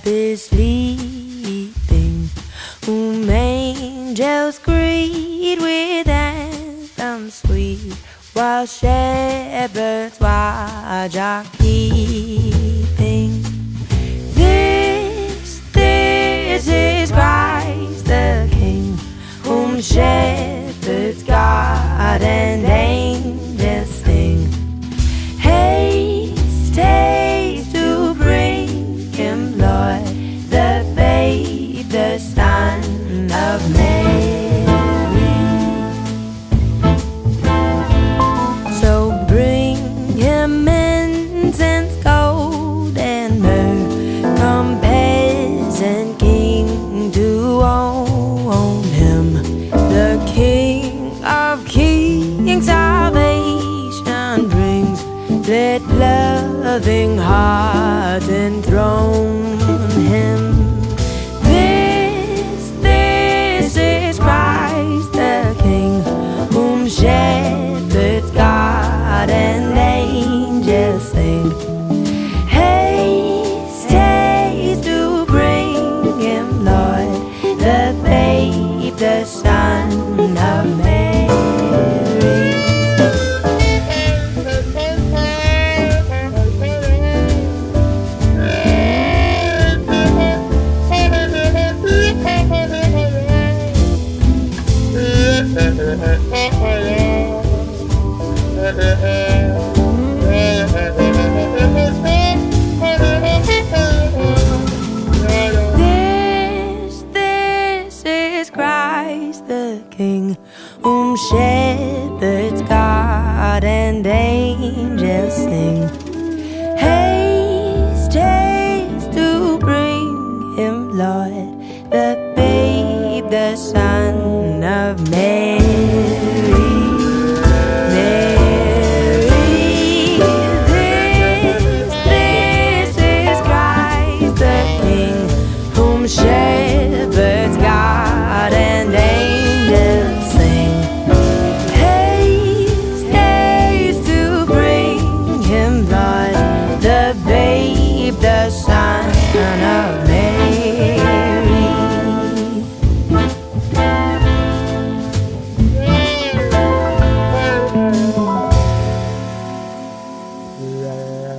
is sleeping, whom angels greet with anthems sweet, while shepherds watch are keeping. This is Christ the King, whom shepherds guard and angels sing. Haste, haste to bring him, Lord, the babe, the Son of Mary. So bring him incense, gold, and myrrh, come peasant king to own him, the King of kings, salvation brings. Let loving hearts enthrone him. This is Christ the King, whom shepherds guard and angels sing. Haste, haste to bring him, Lord, the babe, the Son of Mary. This is Christ the King, whom shepherds guard and angels sing. Haste, haste to bring him, Lord, the babe, the Son of Mary. Shepherds guard and angels sing. Haste, haste to bring him, Lord, the babe, the Son of Mary. La